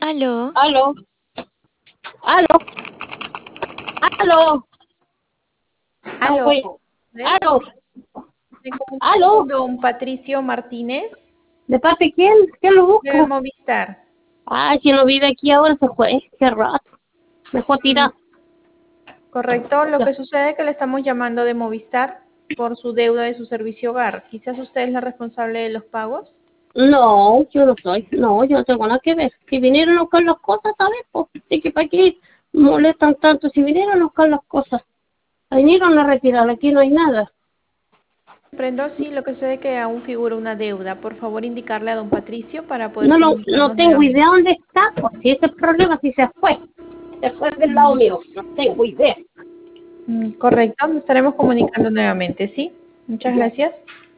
Aló, Aló, aló, aló, no aló. fue. ¿Ver? Aló, Me comunico con aló, don Patricio Martínez ¿de parte de quién? ¿Quién lo de busca? Movistar. Ah, si no vive aquí ahora se fue, qué rato. Dejó Mm, tirar. correcto, lo Ya. que sucede es que le estamos llamando de Movistar por su deuda de su servicio hogar. Quizás usted es la responsable de los pagos. No, yo no soy, no, yo no tengo nada que ver. Si vinieron a buscar las cosas, ¿sabes? Pues, de que para qué molestan tanto, si vinieron a buscar las cosas, vinieron a retirar, aquí no hay nada. Comprendo, sí, lo que sucede es que aún figura una deuda. Por favor, indicarle a don Patricio para poder No, no comunicarnos tengo idea nuevamente. dónde está, pues si ese es el problema, si se fue del lado Mm, mío, no tengo idea. correcto, nos estaremos comunicando nuevamente, ¿sí? Muchas Ya. gracias.